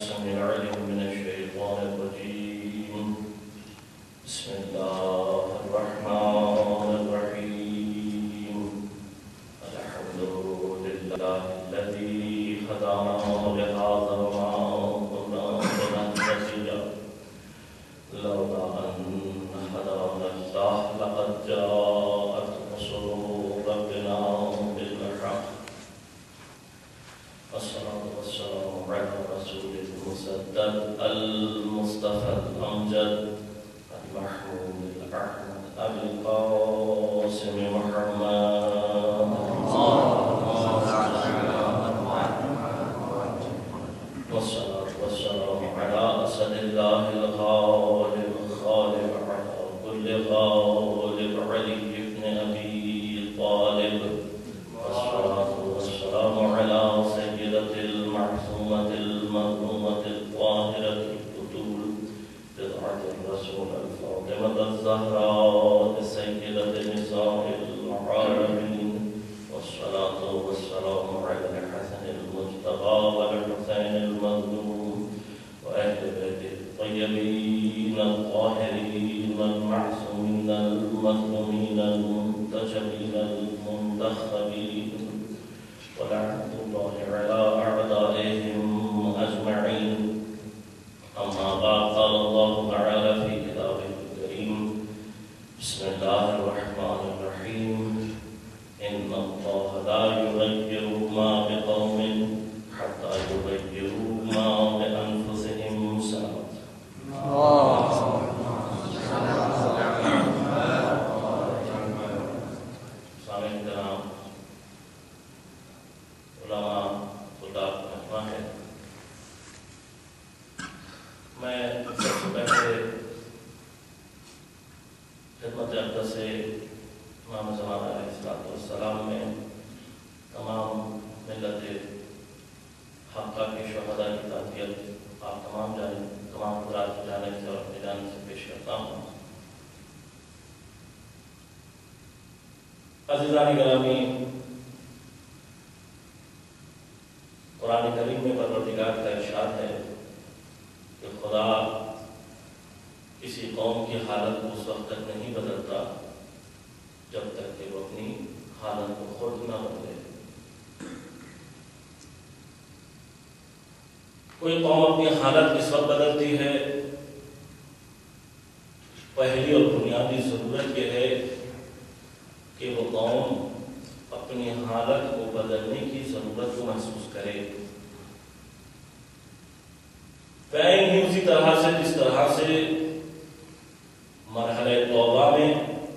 السميع العليم من الشيطان الرجيم. بسم الله الرحمن الرحيم. الحمد لله الذي هدانا لهذا وما كنا لنهتدي لولا أن هدانا الله لقد جاءت رسل ربنا بالحق. والصلاة والسلام على رسول المسدد المصطفى الأمجد المحمود الأحمد أبي القاسم محمد والصلاة والسلام على أسد الله الغالب الخالب على كل غالب علي بن أبي طالب. والصلاة والسلام على سيدة المعصومة المظلومة الطاهرة البتول بضعة الرسول الفاطمة الزهراء سيدة نساء العالمين. والصلاة والسلام على الحسن المجتبى والحسين المظلوم وأهل بيته الطيبين الطاهرين المعصومين المظلومين المنتجبين المنتخبين ولعنة الله على أعدائهم أجمعين. أما بعد، قال الله تعالى في كتابه الكريم: بسم الله الرحمن الرحيم. إن الله لا يغير ما بقوم حتى يغيروا ما بأنفسهم. میں سب سے پہلے خدمت اقدس امام زمان علیہ السلام میں تمام ملت حقہ کے شہداء کی تعزیت آپ تمام حضرات کی جانب سے اور اپنی جانب سے پیش کرتا ہوں. عزیزان گرامی، قرآن کریم میں پروردگار کا ارشاد ہے کہ خدا کسی قوم کی حالت کو اس وقت تک نہیں بدلتا جب تک کہ وہ اپنی حالت کو خود نہ بدلے. کوئی قوم اپنی حالت کس وقت بدلتی ہے؟ پہلی اور بنیادی ضرورت یہ ہے کہ وہ قوم اپنی حالت کو بدلنے کی ضرورت کو محسوس کرے. فین ہی اسی طرح سے جس طرح سے مرحلہ توبہ میں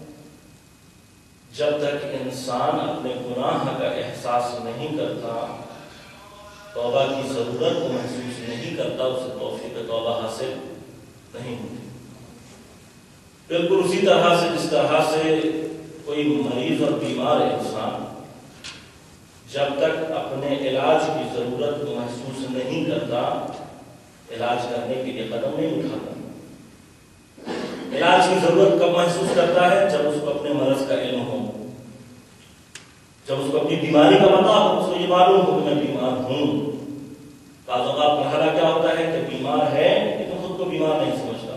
جب تک انسان اپنے گناہ کا احساس نہیں کرتا، توبہ کی ضرورت کو محسوس نہیں کرتا، اسے توفیق توبہ حاصل نہیں ہوتی. بالکل اسی طرح سے جس طرح سے کوئی مریض اور بیمار انسان جب تک اپنے علاج کی ضرورت کو محسوس نہیں کرتا، علاج کرنے کے لیے قدم نہیں اٹھاتا. علاج کی ضرورت کب محسوس کرتا ہے؟ جب اس کو اپنے مرض کا علم ہو، جب اس کو اپنی بیماری کا پتہ ہو، اس کو یہ معلوم ہو کہ میں بیمار ہوں. بعض اوقات مرحلہ کیا ہوتا ہے کہ بیمار ہے لیکن خود کو بیمار نہیں سمجھتا.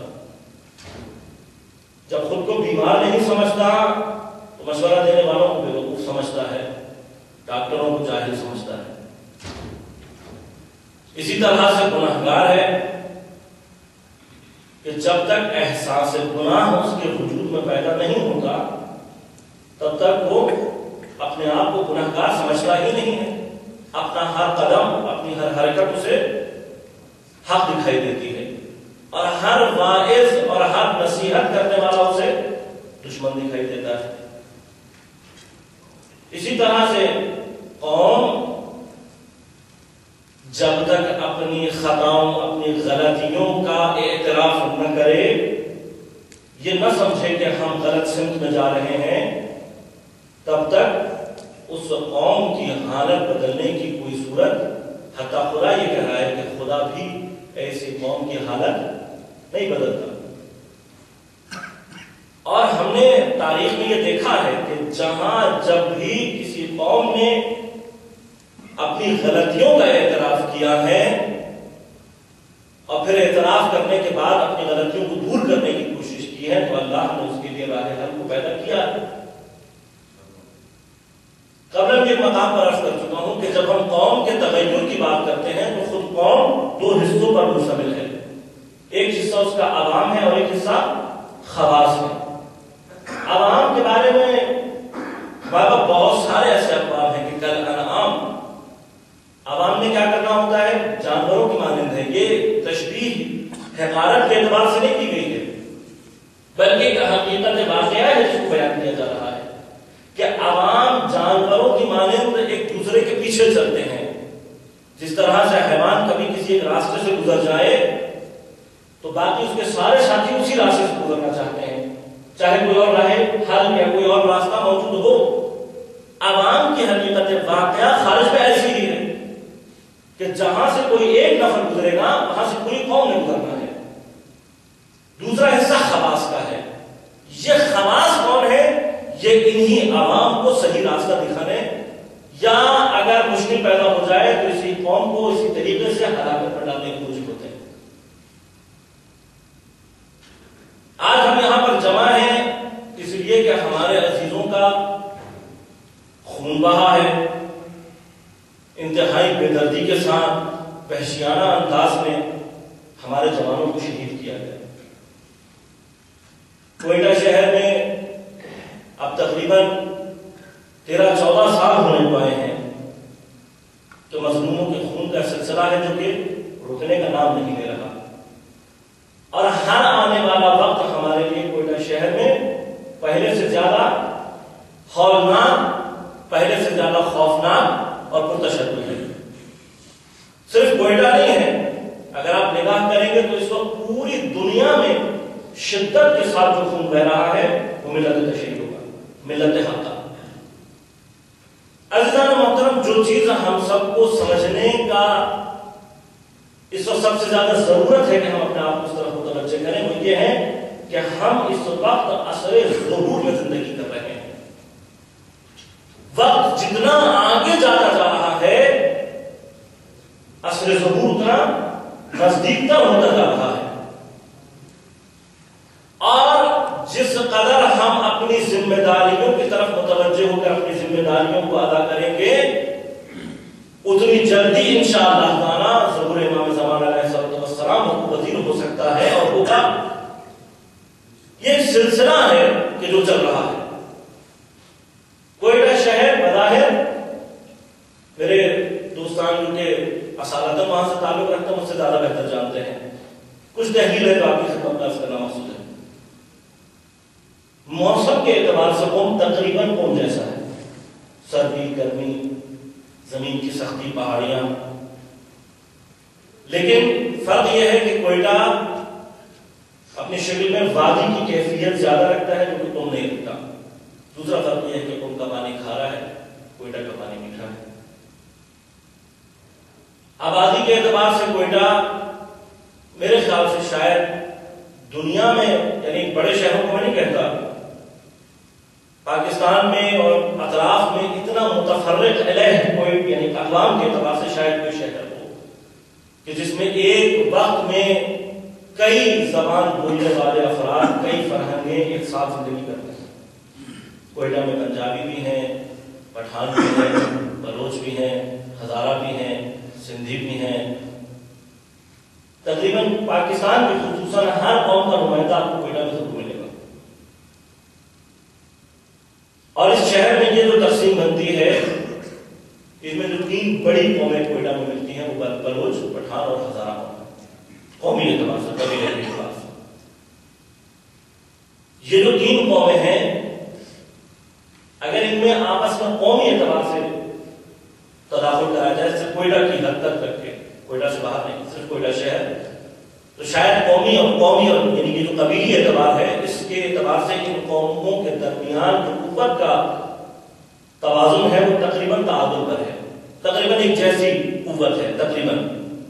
جب خود کو بیمار نہیں سمجھتا تو مشورہ دینے والوں کو بیوقوف سمجھتا ہے، ڈاکٹروں کو جاہل سمجھتا ہے. اسی طرح سے گناہگار ہے کہ جب تک احساس گناہ اس کے وجود میں پیدا نہیں ہوتا تب تک وہ اپنے آپ کو گناہگار سمجھتا ہی نہیں ہے. اپنا ہر قدم، اپنی ہر حرکت اسے حق دکھائی دیتی ہے، اور ہر واعظ اور ہر نصیحت کرنے والا اسے دشمن دکھائی دیتا ہے. اسی طرح سے قوم جب تک اپنی خطاؤں، اپنی غلطیوں کا اعتراف نہ کرے، یہ نہ سمجھے کہ ہم غلط سمت میں جا رہے ہیں، تب تک اس قوم کی حالت بدلنے کی کوئی صورت، حتیٰ خدا یہ کہہ رہا ہے کہ خدا بھی ایسی قوم کی حالت نہیں بدلتا. اور ہم نے تاریخ میں یہ دیکھا ہے کہ جہاں جب بھی کسی قوم نے اپنی غلطیوں کا اعتراف کیا ہے اور پھر اعتراف کرنے کے بعد اپنی غلطیوں کو دور کرنے کی کوشش کی ہے تو اللہ نے اس کے لیے راہ حل کو پیدا کیا ہے۔ قبل کے مقام پر عرض کر چکا ہوں کہ جب ہم قوم کے تغیر کی بات کرتے ہیں تو خود قوم دو حصوں پر مشتمل ہے، ایک حصہ اس کا عوام ہے اور ایک حصہ خواص ہے۔ عوام کے بارے میں بہت سارے ایسے اقوام ہیں کہ کل انعام، عوام نے کیا کرنا ہوتا ہے؟ جانوروں کی مانند ہے۔ یہ تشبیہ حقارت کے اعتبار سے نہیں کی گئی ہے، بلکہ ایک حقیقت واقعہ ہے جس کو بیان کیا جا رہا ہے کہ عوام جانوروں کی مانند ایک دوسرے کے پیچھے چلتے ہیں۔ جس طرح سے حیوان کبھی کسی ایک راستے سے گزر جائے تو باقی اس کے سارے ساتھی اسی راستے سے گزرنا چاہتے ہیں، چاہے کوئی اور راہ حل یا کوئی اور راستہ موجود ہو۔ عوام کی حقیقت واقعہ خارج میں ایسی ہی ہے کہ جہاں سے کوئی ایک نفر گزرے گا وہاں سے پوری قوم نے گزرنا ہے۔ دوسرا حصہ خواص کا ہے۔ یہ خواص کون ہے؟ یہ انہی عوام کو صحیح راستہ دکھانے یا اگر مشکل پیدا ہو جائے تو اسی قوم کو اسی طریقے سے ہلاکت پر ڈالنے کی کوشش ہوتے ہیں۔ آج ہم یہاں پر جمع ہیں اس لیے کہ ہمارے عزیزوں کا خون بہا ہے، انتہائی بے دردی کے ساتھ وحشیانہ انداز میں ہمارے جوانوں کو شہید کیا گیا۔ کوئٹہ شہر میں اب تقریباً 13-14 سال ہونے کو آئے ہیں کہ مظلوموں کے خون کا سلسلہ ہے جو کہ رکنے کا نام نہیں لے رہا، اور ہر آنے والا وقت ہمارے لیے کوئٹہ شہر میں پہلے سے زیادہ ہولناک، پہلے سے زیادہ خوفناک اور پرتشدد ہے۔ صرف کوئٹہ نہیں ہے، اگر آپ نگاہ کریں گے تو اس وقت پوری دنیا میں شدت کے ساتھ جو خون بہ رہا ہے وہ ملت تشیع ہوگا، ملت حقہ۔ عزیزان محترم، جو چیز ہم سب کو سمجھنے کا اس وقت سب سے زیادہ ضرورت ہے کہ ہم اپنے آپ کو اس طرف متوجہ کریں وہ یہ ہے کہ ہم اس وقت عصر ظہور میں زندگی کر رہے ہیں۔ وقت جتنا آگے جاتا جا رہا ہے عصر ظہور اتنا نزدیک تر ہوتا جا رہا ہے، اور جس قدر ہم اپنی ذمہ داریوں کی طرف متوجہ ہو کر اپنی ذمہ داریوں کو ادا کریں گے اتنی جلدی انشاءاللہ تعالی ظہور امام زمان علیہ السلام کو پذیر ہو سکتا ہے اور ہوگا۔ یہ ایک سلسلہ ہے کہ جو چل رہا ہے۔ کوئٹہ شہر بظاہر، میرے دوستان جو کہ اصالتاً وہاں سے تعلق رکھتے ہیں مجھ سے زیادہ بہتر جانتے ہیں، کچھ تحلیل ہے تو آپ کی خدمت درج کرنا مقصود ہے۔ موسم کے اعتبار سے قوم تقریباً قوم جیسا ہے، سردی، گرمی، زمین کی سختی، پہاڑیاں، لیکن فرق یہ ہے کہ کوئٹہ اپنی شکل میں وادی کی کیفیت زیادہ رکھتا ہے جو کہ قوم نہیں رکھتا۔ دوسرا فرق یہ ہے کہ قوم کا پانی کھارا ہے، کوئٹہ کا پانی میٹھا ہے۔ آبادی کے اعتبار سے کوئٹہ میرے خیال سے شاید دنیا میں، یعنی بڑے شہروں کو میں نہیں کہتا، پاکستان میں اور اطراف میں اتنا متفرق علیہ کوئی، یعنی اقوام کے اعتبار سے شاید کوئی شہر ہو کہ جس میں ایک وقت میں کئی زبان بولنے والے افراد، کئی فرہنگیں ایک ساتھ زندگی کرتے ہیں۔ کوئٹہ میں پنجابی بھی ہیں، پٹھان بھی ہیں، بلوچ بھی ہیں، ہزارہ بھی ہیں، سندھی بھی ہیں، تقریباً پاکستان میں خصوصاً ہر قوم کا نمائندہ آپ کو کوئٹہ میں ضرور ملے گا۔ اور اس شہر میں یہ جو تقسیم بنتی ہے، اس میں جو 3 بڑی قومیں کوئٹہ میں ملتی ہیں وہ بلوچ، پٹھان اور ہزارہ قومی اعتبار سے، قبیلے کے اعتبار سے۔ یہ جو 3 قومیں ہیں اگر ان میں آپس میں قومی اعتبار سے تداخل کرا جائے، صرف کوئٹہ کی حد تک کر کے، کوئٹہ سے باہر نہیں، صرف کوئٹہ شہر، تو شاید قومی اور یعنی کہ جو قبیلی اعتبار ہے اس کے اعتبار سے ان قوموں کے درمیان جو قوت کا توازن ہے وہ تقریباً تعادل پر ہے، تقریباً ایک جیسی قوت ہے تقریباً۔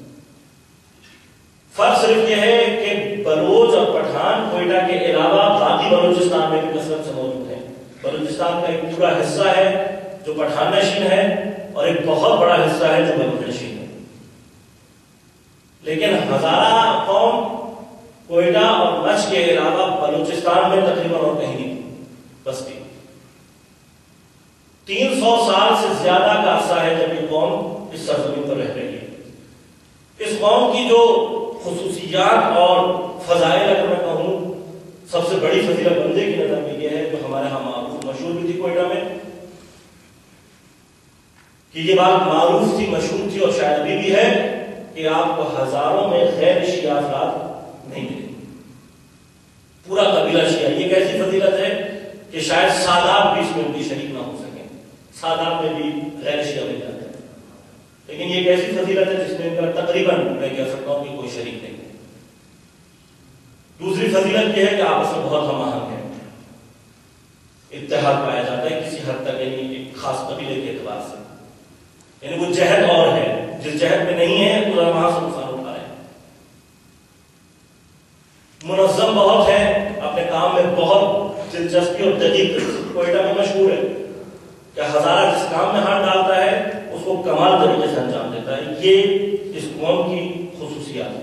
فرق صرف یہ ہے کہ بلوچ اور پٹھان کوئٹہ کے علاوہ باقی بلوچستان میں بھی کثرت سے موجود ہیں۔ بلوچستان کا ایک پورا حصہ ہے جو پٹھان نشین ہے اور ایک بہت بڑا حصہ ہے جو بلوچ نشین ہے۔ لیکن ہزارہ قوم کوئٹہ اور نجد کے علاوہ بلوچستان میں تقریباً اور کہیں نہیں بستی. 300 سال سے زیادہ کا عرصہ ہے جب یہ قوم اس سرزمین پر رہ رہی ہے. اس قوم کی جو خصوصیات اور فضائل اگر میں کہوں، سب سے بڑی فضیلت بندے کی نظر میں یہ ہے جو ہمارے ہاں معروف مشہور بھی تھی کوئٹہ میں، کہ یہ بات معروف تھی، مشہور تھی اور شاید ابھی بھی ہے کہ آپ کو ہزاروں میں غیر شیعہ افراد نہیں ملے. پورا قبیلہ شیعہ. یہ کیسی فضیلت ہے کہ شاید سادات بھی اس میں ان کی شریک نہ ہو سکیں. سادات میں بھی غیر شیعہ مل جاتے ہیں، لیکن یہ ایک ایسی فضیلت ہے جس میں ان کا تقریباً میں کہہ سکتا ہوں کہ کوئی شریک نہیں ہے. دوسری فضیلت یہ ہے کہ آپس میں بہت ہم آہنگ ہیں، اتحاد پایا جاتا ہے کسی حد تک، یعنی ایک خاص قبیلے کے اعتبار سے. یعنی وہ جہد اور ہے، جس جہد میں نہیں ہے وہ وہاں سے نقصان اٹھا رہے ہیں. منظم بہت ہے، اپنے کام میں بہت دلچسپی اور دقیق. کوئٹہ میں مشہور ہے کہ ہزارہ جس کام میں ہاتھ ڈالتا ہے اس کو کمال طریقے سے انجام دیتا ہے. یہ اس قوم کی خصوصیات ہے.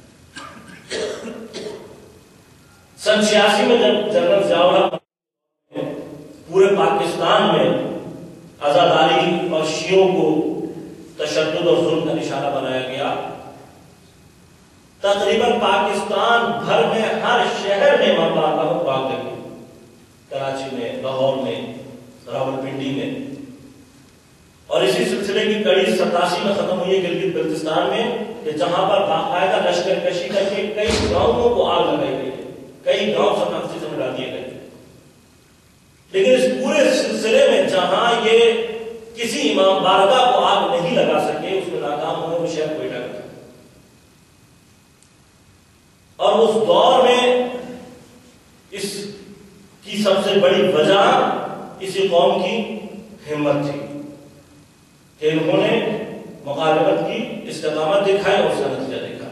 سن 86 میں جب جنرل ضیاء الحق پورے پاکستان میں عزاداری اور شیعوں کو تشدد اور ظلم کا نشانہ بنایا گیا، تقریباً پاکستان بھر میں ہر شہر میں امام بارگاہ پاک لگی، کراچی میں، لاہور میں، راولپنڈی میں. اور اسی سلسلے کی کڑی 87 میں ختم ہوئی ہے گلگت بلتستان میں، کہ جہاں پر باقاعدہ لشکر کشی کر کے کئی گاؤں کو آگ لگائی گئی ہے، کئی گاؤں سب سے ملا دیے گئے. لیکن اس پورے سلسلے میں جہاں یہ کسی امام بارگاہ کو آگ نہیں لگا سکے، اس میں ناکام ہوئے، وہ شہر کوئٹہ کا. اور اس دور میں اس کی سب سے بڑی وجہ اسی قوم کی ہمت تھی کہ انہوں نے مقاربت کی، استقامت دکھائی اور اس کا نتیجہ دیکھا.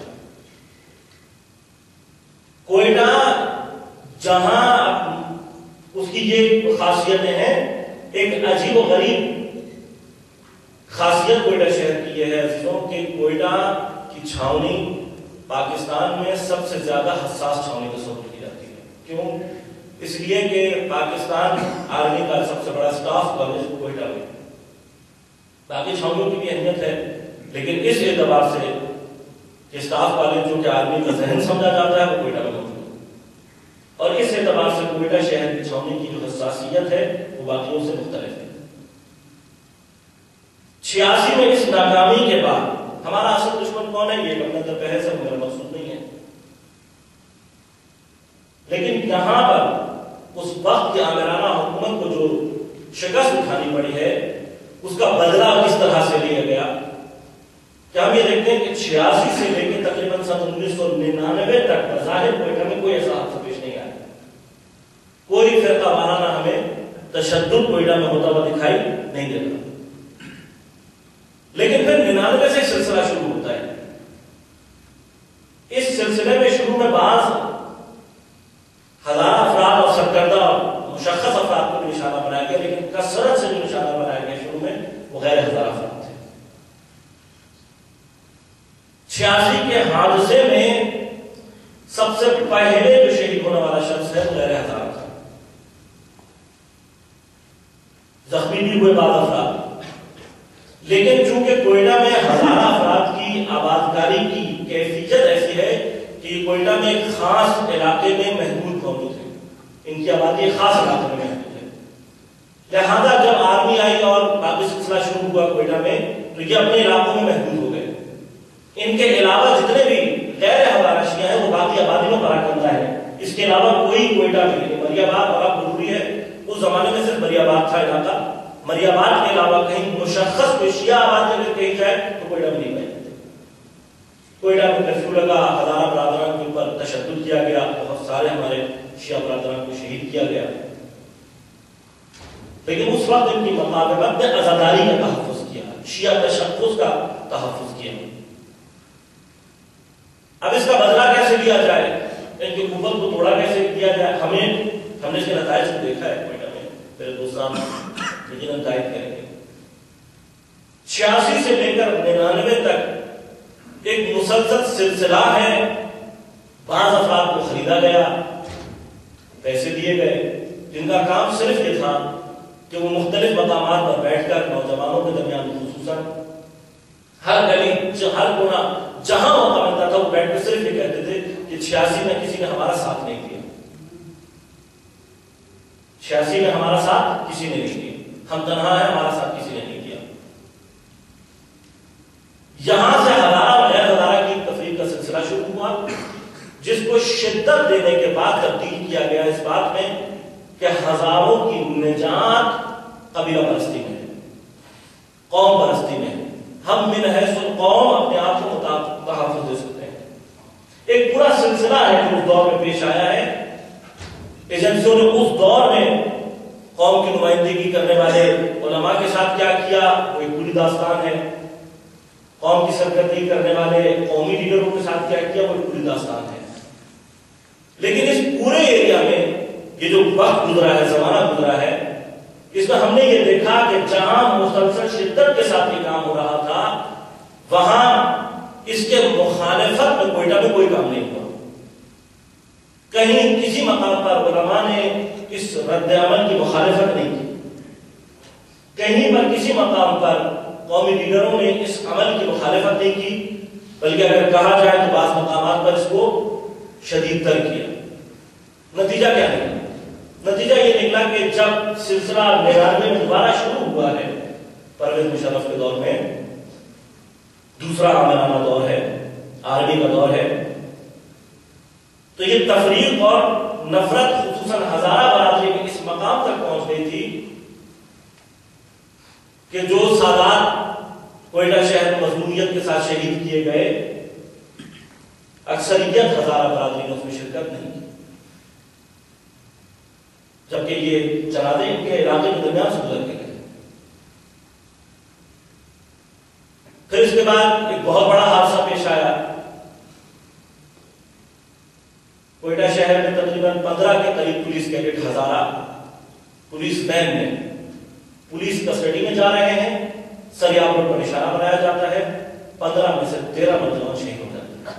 کوئٹہ جہاں اس کی یہ خاصیتیں ہیں، ایک عجیب و غریب خاصیت کوئٹہ شہر کی یہ ہے عزیزوں کہ کوئٹہ کی چھاؤنی پاکستان میں سب سے زیادہ حساس چھاؤنی تصور کی جاتی ہے. کیوں؟ اس لیے کہ پاکستان آرمی کا سب سے بڑا سٹاف کالج کوئٹہ میں. باقی چھاؤنیوں کی بھی اہمیت ہے، لیکن اس اعتبار سے کہ سٹاف کالج جو کہ آرمی کا ذہن سمجھا جاتا ہے وہ کوئٹہ میں موجود ہے. اور اس اعتبار سے کوئٹہ شہر کی چھاؤنی کی جو حساسیت ہے وہ باقیوں سے مختلف ہے. 86 میں اس ناکامی کے بعد ہمارا اصل دشمن کون ہے یہ اپنا در بحث ہے، میرا مقصود نہیں ہے، لیکن یہاں پر اس وقت کی آمرانہ حکومت کو جو شکست اٹھانی پڑی ہے اس کا بدلہ کس طرح سے لیا گیا. کیا ہم یہ دیکھتے ہیں کہ 86 سے لے کے تقریباً سن 1999 تک بظاہر کوئٹہ میں کوئی ایسا حادثہ پیش نہیں آیا، کوئی فرقہ وارانہ ہمیں تشدد کوئٹہ میں ہوتا ہوا دکھائی نہیں دیتا. لیکن پھر 99 سے سلسلہ شروع ہوتا ہے. اس سلسلے میں شروع میں بعض ہزار افراد اور سرکردہ مشخص افراد کو نشانہ بنایا گیا، لیکن کثرت سے جو نشانہ بنایا گیا شروع میں وہ غیر ہزار افراد تھے. 86 کے حادثے میں سب سے پہلے جو شہید ہونے والا شخص ہے وہ غیر ہزار تھا. زخمی بھی ہوئے بعض افراد، لیکن چونکہ کوئٹہ میں ہزارہ افراد کی آبادکاری کی کیفیت ایسی ہے کہ کوئٹہ میں ایک خاص علاقے میں محدود موجود ہے، ان کی آبادی خاص علاقے میں محدود ہے. لہذا جب آرمی آئی اور باقی سلسلہ شروع ہوا کوئٹہ میں تو یہ اپنے علاقوں میں محدود ہو گئے. ان کے علاوہ جتنے بھی غیر ہزارہ شیعہ ہیں وہ باقی آبادی میں پراکندا ہے. اس کے علاوہ کوئی کوئٹہ میں نہیں. مری آباد بہت ضروری ہے، اس زمانے میں صرف مری آباد تھا علاقہ. مری آباد کے علاوہ کہیں مشخص کوئی شیعہ آباد اگر کہیں جائے تو کوئٹہ میں نہیں پائی جاتی. کوئٹہ میں کرفیو لگا، ہزارہ برادران کے اوپر تشدد کیا گیا، بہت سارے ہمارے شیعہ برادران کو شہید کیا گیا. لیکن اس وقت ان کی مقابلت نے عزاداری کا تحفظ کیا، شیعہ تشخص کا تحفظ کیا. اب اس کا بدلہ کیسے لیا جائے، ان کی قوت کو توڑا کیسے کیا جائے، ہم نے اس کے نتائج کو دیکھا ہے کوئٹہ میں. میرے دوستان یقیناً تائید کریں گے. 86 سے لے کر 99 تک ایک مسلسل سلسلہ ہے. بعض افراد کو خریدا گیا، پیسے دیے گئے، جن کا کام صرف یہ تھا کہ وہ مختلف مقامات پر بیٹھ کر نوجوانوں کے درمیان خصوصاً ہر گلی ہر کونا جہاں موقع ملتا تھا وہ بیٹھ کر صرف یہ کہتے تھے کہ 86 میں کسی نے ہمارا ساتھ نہیں دیا، 86 میں ہمارا ساتھ کسی نے نہیں دیا، ہم تنہا ہیں، ہمارا ساتھ کسی نے نہیں دیا. یہاں سے ہزارہ و غیر ہزارہ کی تفریق کا سلسلہ شروع ہوا، جس کو شدت دینے کے بعد تبدیل کیا گیا اس بات میں کہ ہزاروں کی نجات قبیلہ پرستی میں ہے، قوم پرستی میں ہے. ہم من حیث القوم اپنے آپ کو تحفظ دے سکتے ہیں. ایک پورا سلسلہ ہے جو اس دور میں پیش آیا ہے. ایجنسیوں نے اس دور میں قوم کی نمائندگی کرنے والے علماء کے ساتھ کیا کیا وہ ایک پوری داستان ہے. قوم کی سرکردگی کرنے والے قومی لیڈروں کے ساتھ کیا کیا وہ ایک پوری داستان ہے. لیکن اس پورے ایریا میں یہ جو وقت گزرا ہے، زمانہ گزرا ہے، اس میں ہم نے یہ دیکھا کہ جہاں مسلسل شدت کے ساتھ یہ کام ہو رہا تھا وہاں اس کے مخالفت میں کوئٹہ میں کوئی کام نہیں ہوا. کہیں کسی مقام پر علماء نے اس رد عمل کی مخالفت نہیں کی، کہیں پر کسی مقام پر قومی لیڈروں نے اس عمل کی مخالفت نہیں کی، بلکہ اگر کہا جائے تو بعض مقامات پر اس کو شدید تر کیا. نتیجہ کیا نکلا؟ نتیجہ یہ نکلا کہ جب سلسلہ 99 میں دوبارہ شروع ہوا ہے، پرویز مشرف کے دور میں، دوسرا عامرانہ دور ہے، آرمی کا دور ہے، تو یہ تفریق اور نفرت خصوصاً ہزارہ برادری میں اس مقام تک پہنچ گئی تھی کہ جو سادات کوئٹہ شہر میں مظلومیت کے ساتھ شہید کیے گئے، اکثریت ہزارہ برادری نے اس میں شرکت نہیں کی، جبکہ یہ جنازے ان کے علاقے کے درمیان سے گزر کے گئے. پھر اس کے بعد ایک بہت بڑا حادثہ پیش آیا. کوئٹہ شہر میں تقریباً 15 کے قریب police cadet Hazara police van میں پولیس کسٹڈی میں جا رہے ہیں. سریاب روڈ پر نشانہ بنایا جاتا ہے، 15 میں سے 13 نوجوان شہید ہو جاتے ہیں.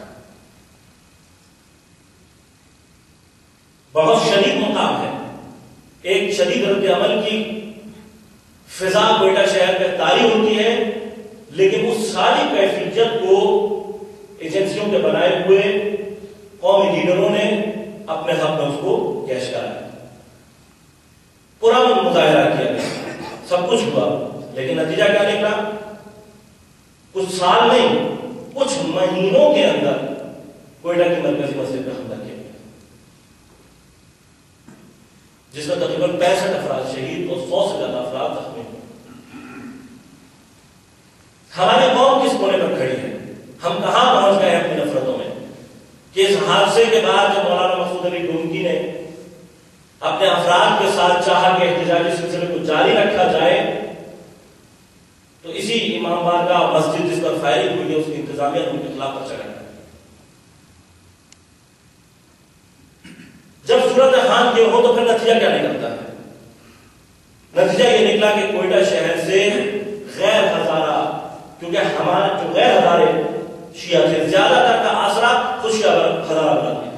بہت شدید مقام ہے، ایک شدید رد عمل کی فضا کوئٹہ شہر میں طاری ہوتی ہے، لیکن اس ساری کیفیت کو ایجنسیوں کے بنائے ہوئے قومی لیڈروں نے اپنے حق میں اس کو کیش کرا. پورا مظاہرہ کیا گیا، سب کچھ ہوا، لیکن نتیجہ کیا نکلا؟ کچھ سال نہیں، کچھ مہینوں کے اندر کوئٹہ کی مرکزی مسجد پر حملہ کیا گیا، جس میں تقریباً 65 افراد شہید اور 100 سے زیادہ افراد زخمی ہوئے. ہماری قوم کس کونے پر کھڑی ہے؟ ہم کہاں پہنچ گئے اپنی نفرتوں میں کہ اس حادثے کے بعد جب مولانا مسعود علی ڈونکی نے اپنے افراد کے ساتھ چاہا کہ احتجاجی سلسلے کو جاری رکھا جائے، تو اسی امام بارگاہ مسجد جس پر فائرنگ ہوئی ہے اس کی انتظامیہ ان کے خلاف پر چڑھا. جب صورتحال یہ ہو تو پھر نتیجہ کیا نکلتا ہے؟ نتیجہ یہ نکلا کہ کوئٹہ شہر سے غیر ہزارہ، کیونکہ ہمارے جو غیر ہزارے شیعہ تھے، زیادہ تر کا آسرا خود شیعہ ہزارہ برادری.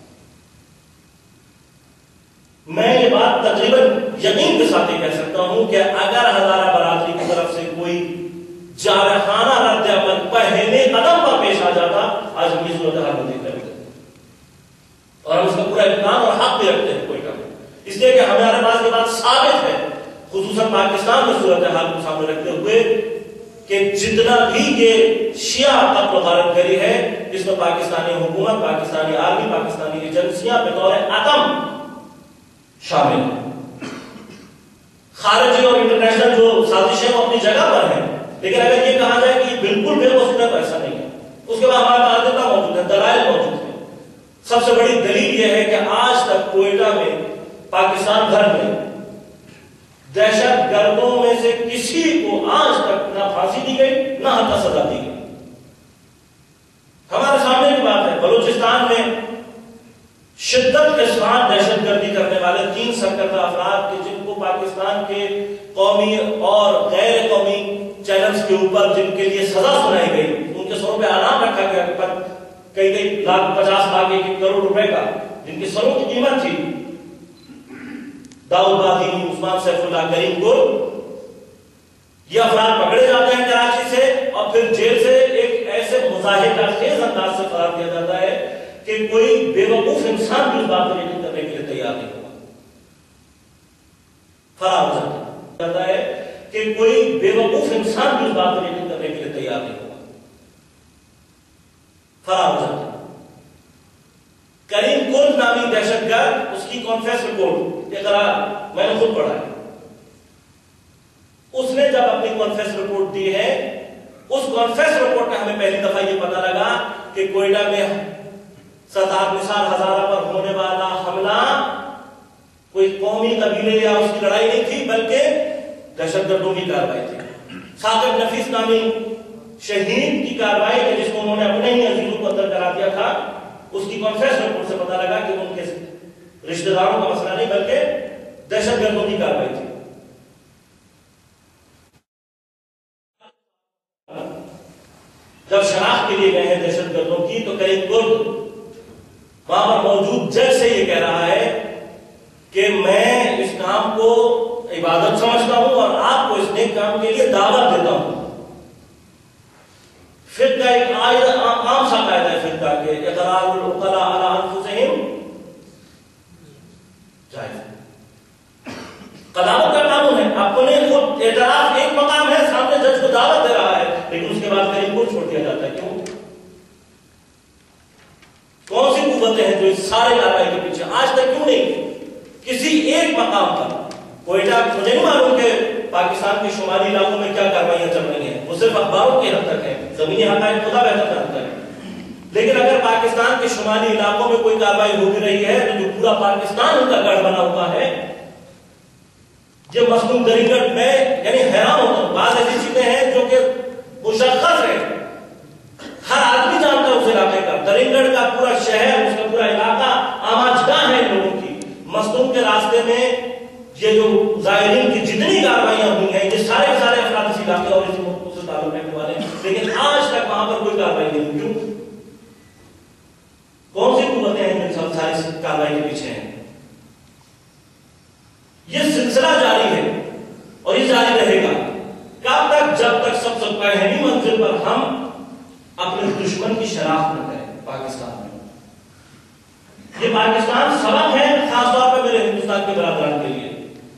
میں یہ بات تقریباً یقین کے ساتھ کہہ سکتا ہوں کہ اگر ہزارہ برادری کی طرف سے کوئی جارحانہ رد عمل پہلے قدم پر پیش آ جاتا، آج ہم یہ صورتحال میں دیکھ رہے ہوتے، اور ہم اس کا پورا امکان اور حق بھی رکھتے ہیں کوئٹہ میں، اس لیے کہ ہمارے پاس یہ بات ثابت ہے خصوصاً پاکستان میں صورتحال کو سامنے رکھتے ہوئے کہ جتنا بھی یہ شیعہ قتل و غارت گری ہے، اس میں پاکستانی حکومت، پاکستانی آرمی، پاکستانی ایجنسیاں بطور عدم شامل ہیں. خارجی اور انٹرنیشنل جو سازشیں وہ اپنی جگہ پر ہیں، لیکن اگر یہ کہا جائے کہ یہ بالکل بے وسط ہے تو ایسا نہیں ہے. اس کے بعد ہمارے پاس آدھتا موجود ہے، دلائل موجود ہیں. سب سے بڑی دلیل یہ ہے کہ آج تک کوئٹہ میں، پاکستان بھر میں دہشت گردوں میں سے کسی کو آج تک نہ پھانسی دی گئی نہ حتی سزا دی گئی. ہمارے سامنے کی بات ہے، بلوچستان میں شدت کے ساتھ دہشت گردی کرنے والے 3 سرکردہ افراد کے جن کو پاکستان کے قومی اور غیر قومی چینلز کے اوپر جن کے لیے سزا سنائی گئی، ان کے سروں پہ انعام رکھا گیا کئی لاکھ 50 لاکھ 1 کروڑ روپے کا، جن کی سروں کی قیمت تھی. داؤد باطینی، عثمان سیف اللہ، کریم گل، یہ افراد پکڑے جاتے ہیں کراچی سے اور پھر جیل سے ایک ایسے مظاہرہ خیز انداز سے فرار کیا جاتا ہے کہ کوئی بے وقوف انسان بھی اس بات کو یقین کرنے کے لیے تیار نہیں ہوگا. فرار ہو جاتا ہے کہ کوئی بے وقوف انسان بھی اس بات کو یقین کرنے کے لیے تیار نہیں ہوگا. فرار ہو جاتا ہے. کریم کل نامی دہشت گرد، اس کی کانفیس رپورٹ اقرار میں نے خود پڑھا ہے. اس نے جب اپنی کانفیس رپورٹ دی ہے، اس کانفیس رپورٹ میں ہمیں پہلی دفعہ یہ پتا لگا کہ کوئٹہ میں ستار نثار ہزارہ پر ہونے والا حملہ کوئی قومی قبیلے یا اس کی لڑائی نہیں تھی، بلکہ دہشت گردوں کی کارروائی تھی. ثاقب نفیس نامی شہید کی کارروائی ہے جس کو انہوں نے اپنے ہی عزیزوں کو اندر کرا دیا تھا. اس کی کانفیس رپورٹ سے پتا لگا کہ ان کے رشتہ داروں کا مسئلہ نہیں بلکہ دہشت گردوں کی کارروائی تھی. جب شناخت کے لیے گئے ہیں دہشت گردوں کی تو کریم گل وہاں پر موجود جج سے یہ کہہ رہا ہے کہ میں اس کام کو عبادت سمجھتا ہوں اور آپ کو اس نیک کام کے لیے دعوت دیتا ہوں. فرقہ ایک عام سا قاعدہ ہے فرقہ کے اقرار العقلاء علی انفسہم جائز. قضاوت کا قانون ہے، اپنے خود اعتراف ایک مقام ہے، سامنے جج کو دعوت دے رہا ہے، لیکن اس کے بعد کریم کو چھوڑ دیا جاتا ہے. کیوں؟ کون سی قوتیں ہیں جو اس سارے کارروائی کے پیچھے؟ آج تک کیوں نہیں کسی ایک مقام پر کوئٹہ، مجھے نہیں معلوم کہ پاکستان کے شمالی علاقوں میں کیا کارروائیاں چل رہی ہیں، وہ صرف اخباروں کی حد تک ہے، زمینی حقائق خدا بہتر جانتا ہے. لیکن اگر پاکستان کے شمالی علاقوں میں کوئی کارروائی ہو بھی رہی ہے تو جو پورا پاکستان ان کا گڑھ بنا ہوا ہے، یہ مصنوع درینگڑ میں یعنی حیران ہوتا ہوں. بعض ایسی چیزیں ہیں جو کہ مشخص ہے، ہر آدمی جانتا ہے اس علاقے کا. درینگڑ کا پورا شہر، اس کا پورا علاقہ آماج-گاہ ہے ان لوگوں کی. مصنوع کے راستے میں یہ جو زائرین کی جتنی کارروائیاں ہوئی ہیں، یہ سارے افراد اس علاقے اور اس ملک سے تعلق رکھنے والے ہیں، لیکن آج تک وہاں پر کوئی کارروائی نہیں ہوئی. کیوں؟ کون سی قوتیں ہیں جو ساری کارروائی کے پیچھے ہیں؟ یہ سلسلہ جاری ہے اور یہ جاری رہے گا. کب تک؟ جب تک سب سے پہلی منزل پر ہم اپنے دشمن کی شناخت نہ کریں. پاکستان میں یہ پاکستان سبق ہے، خاص طور پر میرے ہندوستان کے برادران کے لیے.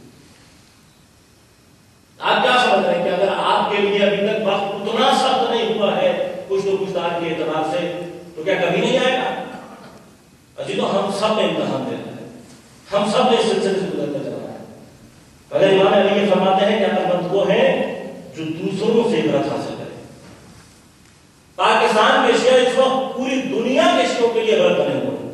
آپ کیا سمجھ رہے ہیں کہ اگر آپ کے لیے ابھی تک وقت اتنا سخت نہیں ہوا ہے کچھ تو کچھ دار کے اعتبار سے، تو کیا کبھی نہیں آئے گا؟ اجی تو ہم سب نے امتحان دے رہے ہیں، ہم سب نے اس سلسلے سے گزرتے چل رہا ہے. پہلے امام علی یہ فرماتے ہیں کہ عقلمند وہ ہیں جو دوسروں سے عبرت حاصل کرے. پاکستان کے شیعہ اس وقت پوری دنیا کے شیعوں کے لیے عبرت بنے ہوئے ہیں.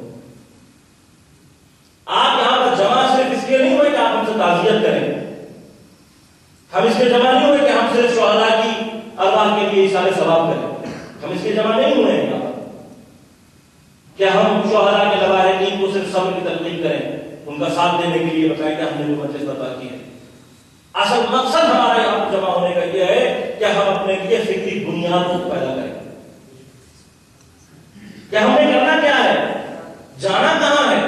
آپ یہاں پر جمع صرف اس لیے نہیں ہوئے کہ آپ ہم سے تعزیت کریں، ہم اس کے جمع نہیں ہوئے کہ ہم صرف شہداء کی ارواح کے لیے اشارے ثواب کریں. ہم اس کے جمع نہیں ہوئے ہیں یہاں پر کہ ہم شہداء کے لواحقین کو صرف صبر کی تلقین کریں، ان کا ساتھ دینے کے لیے بتائیں کہ ہم نے جو مجلس برپا کی ہے. اصل مقصد ہمارا یہاں پر جمع ہونے کا یہ ہے کہ ہم اپنے لیے فکری بنیادوں کو پیدا کریں کہ ہم نے کرنا کیا ہے، جانا کہاں ہے.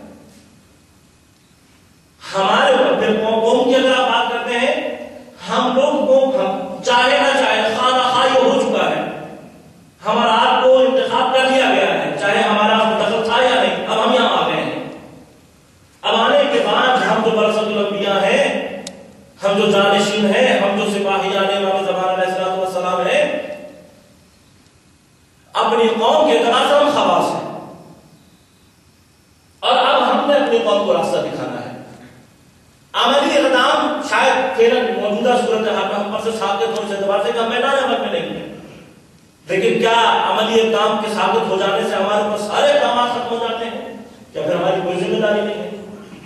ہمارے پھر قوم کی اگر آپ بات کرتے ہیں، ہم لوگ کو چاہے نہ چاہے خانہ خائی ہو چکا ہے. ہمارا آپ کو انتخاب کر لیا گیا ہے، چاہے ہمارا دخل تھا یا نہیں. اب ہم یہاں آ گئے ہیں. اب آنے کے بعد ہم جو برسط الانبیاء ہیں، ہم جو جانشین ہیں، ہم جو سپاہیان امام زمان علیہ السلام ہیں، اپنی قوم کے اعتبار سے ہم خواص ہیں اور اب ہم نے اپنی قوم کو راستہ دکھانا ہے. عملی اقدام شاید فعلاً موجودہ صورتحال میں ہم پر سے ثابت ہونے سے اعتبار سے کہ ہم میدان عمل میں نہیں ہیں، لیکن کیا عملی اقدام کے ثابت ہو جانے سے ہمارے اوپر سارے اقدامات ختم ہو جاتے ہیں؟ کیا پھر ہماری کوئی ذمہ داری نہیں ہے؟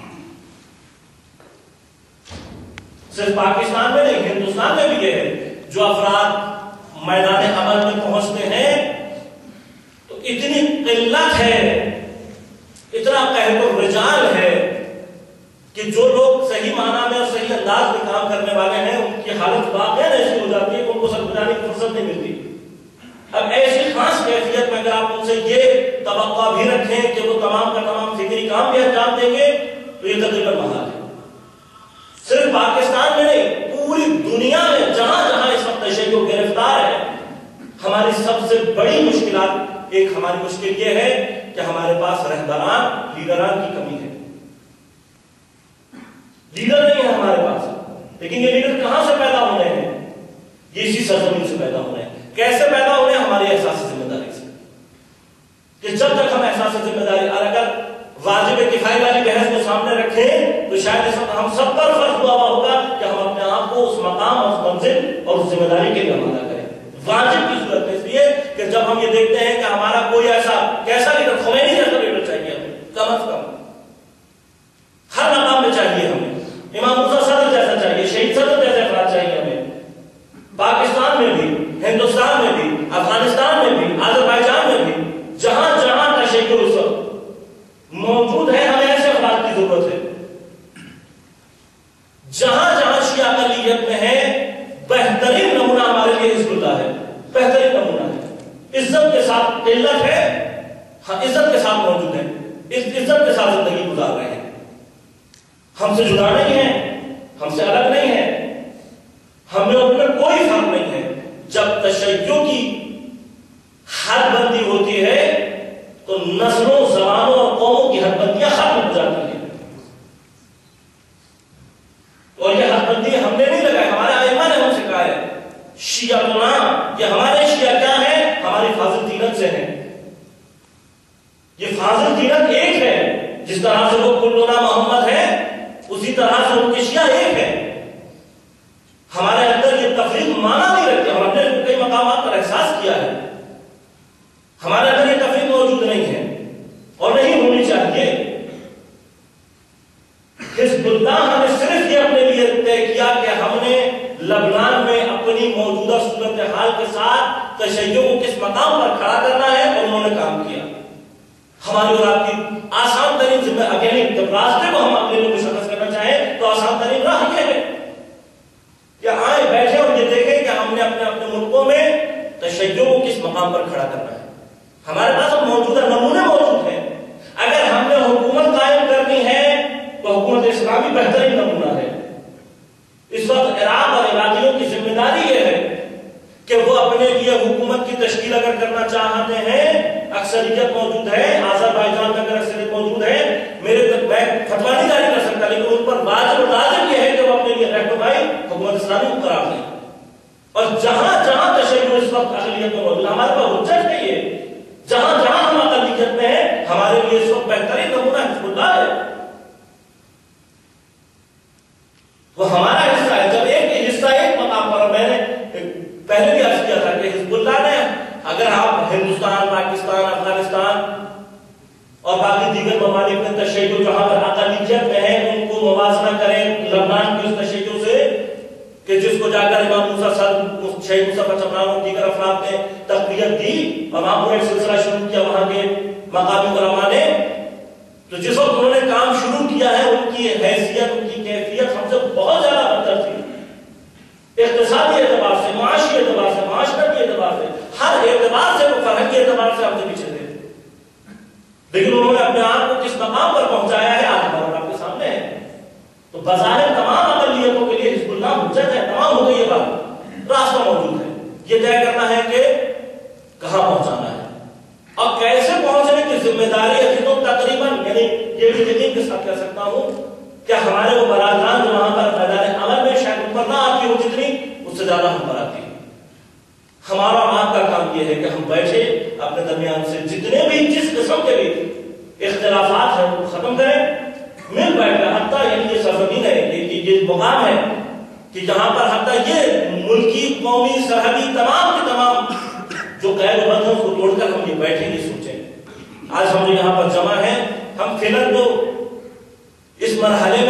صرف پاکستان میں نہیں، ہندوستان میں بھی یہ ہے. جو افراد میدان عمل میں پہنچتے ہیں تو اتنی قلت ہے، اتنا قہر الرجال ہے کہ جو لوگ صحیح معنی میں اور صحیح انداز میں کام کرنے والے ہیں ان کی حالت واقعی ایسی ہو جاتی ہے کہ ان کو سرگزاری کی فرصت نہیں ملتی. اب سے یہ توقع بھی رکھیں کہ وہ تمام کا تمام فکری کام بھی انجام دیں گے تو یہ تقریباً محال ہے۔ صرف پاکستان میں نہیں، پوری دنیا میں جہاں جہاں اس وقت تشیع گرفتار ہے، ہماری سب سے بڑی مشکلات، ایک ہماری مشکل یہ ہے کہ ہمارے پاس رہبران، لیڈران کی کمی ہے۔ لیڈر نہیں ہے ہمارے پاس، لیکن یہ لیڈر کہاں سے پیدا ہونے ہیں؟ یہ اسی سرزمین سے پیدا ہونے ہیں۔ کیسے پیدا ہونے ہیں؟ ہماری احساس ذمہ داری سے، کہ جب تک ہم احساس ذمہ داری، اور اگر واجب کفایہ والی بحث کو سامنے رکھیں تو شاید اس وقت ہم سب پر فرض ہوا ہوگا کہ ہم اپنے آپ کو اس مقام، اس منزل اور اس ذمہ داری کے لیے آمادہ کریں۔ واجب کی صورت میں اس لیے کہ جب ہم یہ دیکھتے ہیں کہ ہمارا کوئی ایسا کیسا لیڈر، خمینی جیسا لیڈر چاہیے ہمیں، کم از کم ہر مقام میں چاہیے ہمیں، امام موسیٰ صدر جیسا چاہیے، شہید صدر جیسے افراد چاہیے ہمیں، پاکستان میں بھی، ہندوستان میں بھی، افغانستان میں بھی، آذربائیجان میں بھی، جہاں جہاں تشیع اس وقت موجود ہے، ہمیں ایسے افراد کی ضرورت ہے۔ جہاں جہاں شیعہ اقلیت میں ہے، بہترین نمونہ ہمارے لیے حزب اللہ ہے، بہترین نمونہ ہے۔ عزت کے ساتھ علت ہے، ہاں عزت کے ساتھ موجود ہے، اس عزت کے ساتھ زندگی گزار رہے ہیں، ہم سے جدا نہیں ہیں، ہم سے الگ نہیں ہیں، ہم میں ان میں کوئی فرق نہیں ہے۔ جب تشیع کی حد بندی ہوتی ہے تو نسلوں، زبانوں اور قوموں کی حد بندیاں ختم ہو جاتی ہیں، اور یہ حد بندی ہم نے نہیں لگائی، ہمارے ائمہ نے ہم سے کہا ہے شیعہ یہ ہمارے شیعہ کیا ہیں؟ ہماری فاضل دینت سے ہیں۔ یہ فاضل دینت ایک ہے، جس طرح سے وہ کلنا محمد ہے اسی طرح سے ان کے شیعہ ایک ہے۔ ہمارے اندر یہ تفریق مانا نہیں رکھتے، ہم نے کئی مقامات پر احساس کیا ہے، ہمارے اندر یہ تفریق موجود نہیں ہے اور نہیں ہونی چاہیے۔ حزب اللہ ہمیں صرف یہ اپنے لیے طے کیا کہ ہم نے لبنان میں اپنی موجودہ صورتحال کے ساتھ تشیع کو کس مقام پر کھڑا کرنا ہے، اور انہوں نے کام کیا۔ ہماری اور آپ کی آسان ترین ذمہ، اگر جب راستے کو ہم اپنے لیے مشخص کرنا چاہیں تو آسان ترین راہ یہ ہے کہ آئیں بیٹھے اور یہ دیکھیں کہ ہم نے اپنے اپنے ملکوں میں تشیع کو کس مقام پر کھڑا کرنا ہے۔ ہمارے پاس اب موجودہ نمونے موجود ہیں، اگر ہم نے حکومت قائم کرنی ہے تو حکومت اسلامی بہترین نمونہ ہے۔ اس وقت عراق اور عراقیوں کی ذمہ داری یہ ہے کہ وہ اپنے لیے حکومت کی تشکیل اگر کرنا چاہتے ہیں، اکثریت موجود ہے، آذربائیجان میں اگر اکثریت موجود ہے، میں فتویٰ نہیں جاری کر سکتا، لیکن ان پر واجب اور لازم یہ ہے کہ وہ اپنے لیے رہنمائی حکومت اسلامی کو قرار دیں۔ اور جہاں جہاں تشیع اس وقت اقلیت میں موجود ہے، ہمارے پاس حجت ہے، یہ جہاں جہاں ہم اقلیت میں ہیں، ہمارے لیے اس وقت بہترین نمونہ حزب اللہ ہے، وہ ہمارا حصہ ہے۔ جب ایک حصہ ایک مقام پر، میں نے پہلے بھی عرض کیا تھا کہ حزب اللہ نے، اگر آپ ہندوستان، پاکستان، افغانستان اور باقی دیگر ممالک میں تشیع جہاں پر اقلیت میں ہیں ان کو موازنہ کریں لبنان کی اس تشیع سے، کہ جس کو جا کر امام موسیٰ صدر، شہید مصطفیٰ چمران اور دیگر افراد نے تقویت دی اور وہاں پر ایک سلسلہ شروع کیا وہاں کے مقامی علماء نے، تو جس وقت انہوں نے کام شروع کیا ہے ان کی حیثیت، ان کی کیفیت ہم سے بہت زیادہ بدتر تھی، اقتصادی اعتبار سے، معاشی اعتبار سے، معاشرتی اعتبار سے، ہر اعتبار سے، وہ فرہنگی اعتبار سے ہم سے پیچھے تھے، لیکن انہوں نے اپنے آپ کو کس مقام پر پہنچایا ہے آج ہمارے آپ کے سامنے ہے۔ تو بظاہر تمام اقلیتوں کے لیے حزب اللہ حجت ہے، تمام ہو گئی یہ بات، راستہ موجود ہے، یہ طے کرنا ہے کہ کہاں پہنچانا ہے اور کیسے پہنچنے کی ذمہ داری ہے۔ تو تقریباً یعنی یہ بھی یقین کے ساتھ کہہ سکتا ہوں کہ ہمارے وہ برادران جو وہاں پر میدان عمل میں شاید ان پر نہ آتی ہو جتنی، اس سے زیادہ ہم پر آتی ہے۔ ہمارا آپ کا کام یہ ہے کہ ہم بیٹھے اپنے درمیان سے جتنے بھی جس قسم کے بھی اختلافات ہیں وہ ختم کریں، مل بیٹھ کر، حتیٰ یعنی یہ سرزمین ہے، یہ مقام ہے کہ جہاں پر حتیٰ یہ ملکی، قومی، سرحدی تمام کے تمام جو قید و بند ہیں اس کو توڑ کر ہم یہ بیٹھیں گے، سوچیں۔ آج ہم جو یہاں پر جمع ہیں، ہم فی الحال جو اس مرحلے